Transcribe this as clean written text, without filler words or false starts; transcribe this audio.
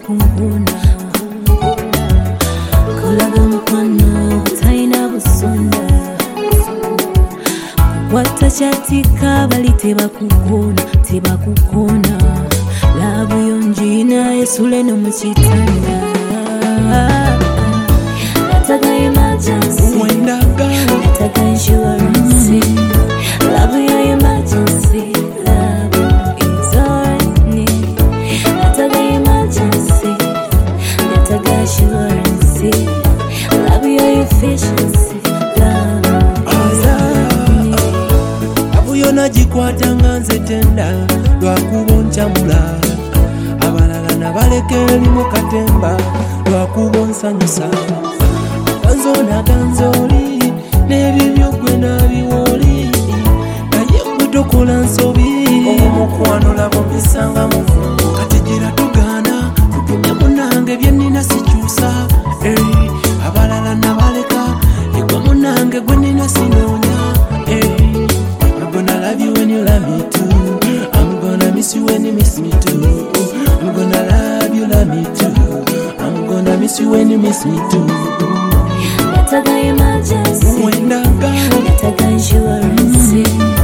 kunguna kulaga mukwano taina busonda watachatika bali tebakukona labu yonjina esule no mukitanda nataga emergency nataga insurance labu ya emergency labu is alright nataga emergency nataga insurance labu ya efficiency labu is alright labu yonajikwata nganze tenda lwakubonjamula abalala nabalekeli mu katemba lwakubonsanyusa ganzona ganzoli n'ebibyo gwe nabiwoli naye gwe tokola nsobi omukwano labo bisanga mufungu kati gira tugana tutumye munange byenina sikyusa abalala nabaleka egwe munange gwe nina sinoonya I'm gonna love you when you love me too. I'm gonna miss you when you miss me too. I'm gonna love you too. I'm gonna miss you when you miss me too. nataga emergency When I go, nataga insurance